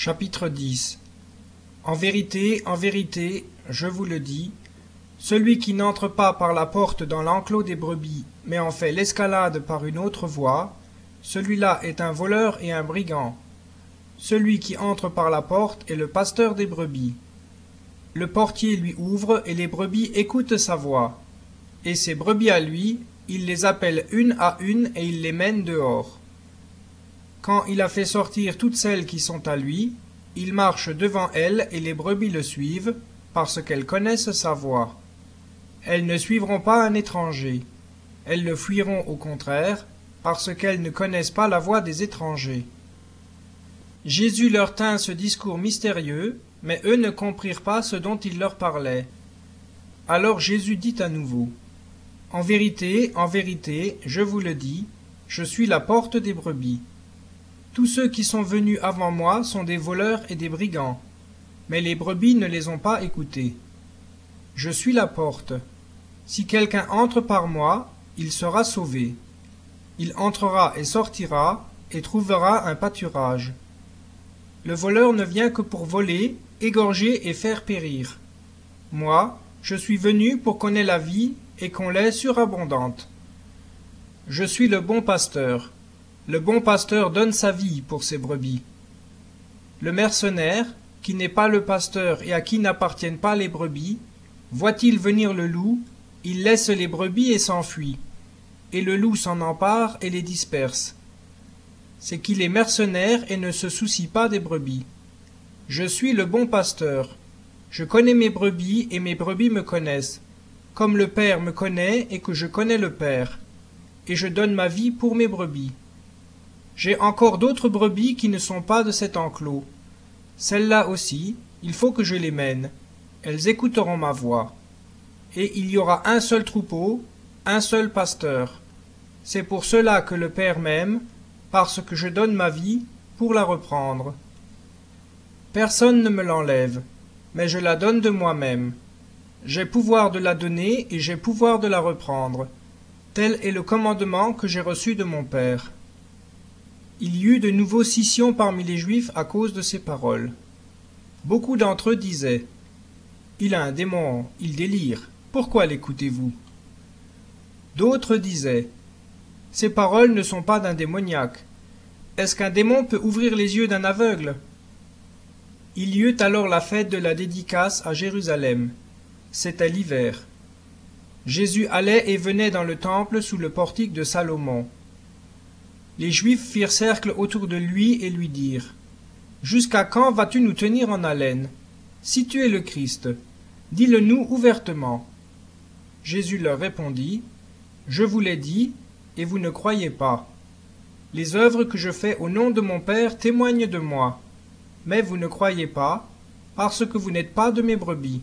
Chapitre 10. En vérité, je vous le dis, celui qui n'entre pas par la porte dans l'enclos des brebis, mais en fait l'escalade par une autre voie, celui-là est un voleur et un brigand. Celui qui entre par la porte est le pasteur des brebis. Le portier lui ouvre et les brebis écoutent sa voix. Et ses brebis à lui, il les appelle une à une et il les mène dehors. Quand il a fait sortir toutes celles qui sont à lui, il marche devant elles et les brebis le suivent, parce qu'elles connaissent sa voix. Elles ne suivront pas un étranger. Elles le fuiront au contraire, parce qu'elles ne connaissent pas la voix des étrangers. Jésus leur tint ce discours mystérieux, mais eux ne comprirent pas ce dont il leur parlait. Alors Jésus dit à nouveau, « En vérité, je vous le dis, je suis la porte des brebis. Tous ceux qui sont venus avant moi sont des voleurs et des brigands, mais les brebis ne les ont pas écoutés. Je suis la porte. Si quelqu'un entre par moi, il sera sauvé. Il entrera et sortira et trouvera un pâturage. Le voleur ne vient que pour voler, égorger et faire périr. Moi, je suis venu pour qu'on ait la vie et qu'on l'ait surabondante. Je suis le bon pasteur. Le bon pasteur donne sa vie pour ses brebis. Le mercenaire, qui n'est pas le pasteur et à qui n'appartiennent pas les brebis, voit-il venir le loup, il laisse les brebis et s'enfuit. Et le loup s'en empare et les disperse. C'est qu'il est mercenaire et ne se soucie pas des brebis. Je suis le bon pasteur. Je connais mes brebis et mes brebis me connaissent, comme le Père me connaît et que je connais le Père. Et je donne ma vie pour mes brebis. J'ai encore d'autres brebis qui ne sont pas de cet enclos. Celles-là aussi, il faut que je les mène. Elles écouteront ma voix. Et il y aura un seul troupeau, un seul pasteur. C'est pour cela que le Père m'aime, parce que je donne ma vie pour la reprendre. Personne ne me l'enlève, mais je la donne de moi-même. J'ai pouvoir de la donner et j'ai pouvoir de la reprendre. Tel est le commandement que j'ai reçu de mon Père. Il y eut de nouveau scission parmi les Juifs à cause de ces paroles. Beaucoup d'entre eux disaient, « Il a un démon, il délire, pourquoi l'écoutez-vous » D'autres disaient, « Ces paroles ne sont pas d'un démoniaque. Est-ce qu'un démon peut ouvrir les yeux d'un aveugle » Il y eut alors la fête de la dédicace à Jérusalem. C'était l'hiver. Jésus allait et venait dans le temple sous le portique de Salomon. Les Juifs firent cercle autour de lui et lui dirent, « Jusqu'à quand vas-tu nous tenir en haleine? Si tu es le Christ, dis-le-nous ouvertement. » Jésus leur répondit, « Je vous l'ai dit, et vous ne croyez pas. Les œuvres que je fais au nom de mon Père témoignent de moi, mais vous ne croyez pas, parce que vous n'êtes pas de mes brebis.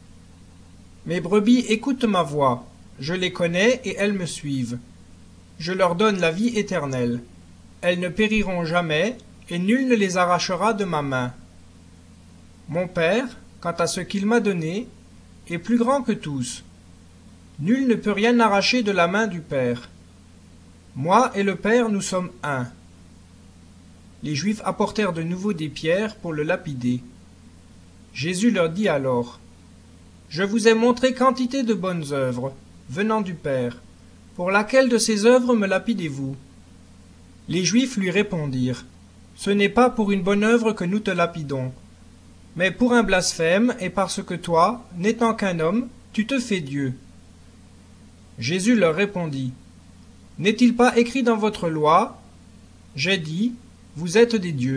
Mes brebis écoutent ma voix, je les connais et elles me suivent. Je leur donne la vie éternelle. Elles ne périront jamais, et nul ne les arrachera de ma main. Mon Père, quant à ce qu'il m'a donné, est plus grand que tous. Nul ne peut rien arracher de la main du Père. Moi et le Père, nous sommes un. » Les Juifs apportèrent de nouveau des pierres pour le lapider. Jésus leur dit alors, « Je vous ai montré quantité de bonnes œuvres, venant du Père. Pour laquelle de ces œuvres me lapidez-vous » Les Juifs lui répondirent, « Ce n'est pas pour une bonne œuvre que nous te lapidons, mais pour un blasphème et parce que toi, n'étant qu'un homme, tu te fais Dieu. » Jésus leur répondit, « N'est-il pas écrit dans votre loi, j'ai dit, vous êtes des dieux. »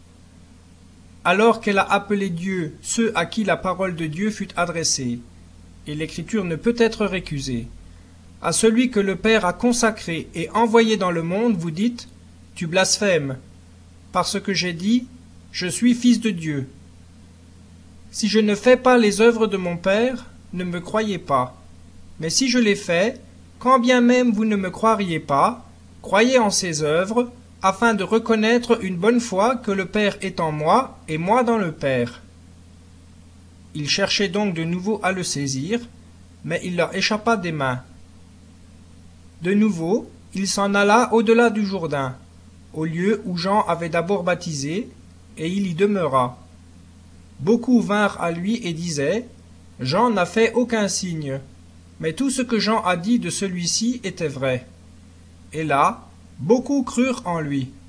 Alors qu'elle a appelé Dieu ceux à qui la parole de Dieu fut adressée, et l'Écriture ne peut être récusée. À celui que le Père a consacré et envoyé dans le monde, vous dites, « Tu blasphèmes, parce que j'ai dit, je suis fils de Dieu. » Si je ne fais pas les œuvres de mon Père, ne me croyez pas. Mais si je les fais, quand bien même vous ne me croiriez pas, croyez en ces œuvres, afin de reconnaître une bonne fois que le Père est en moi et moi dans le Père. Ils cherchaient donc de nouveau à le saisir, mais il leur échappa des mains. De nouveau, il s'en alla au-delà du Jourdain, au lieu où Jean avait d'abord baptisé, et il y demeura. Beaucoup vinrent à lui et disaient, Jean n'a fait aucun signe, mais tout ce que Jean a dit de celui-ci était vrai. Et là, beaucoup crurent en lui.